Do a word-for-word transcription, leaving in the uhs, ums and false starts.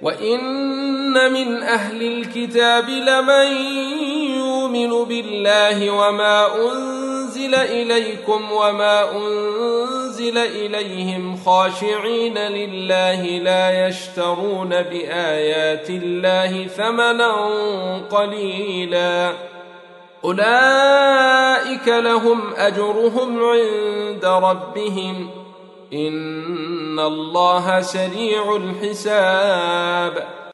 وإن من أهل الكتاب لمن يؤمن بالله وما أنزل إليكم وما أنزل إليهم خاشعين لله لا يشترون بآيات الله ثمنا قليلا أولئك لهم أجرهم عند ربهم إن الله سريع الحساب.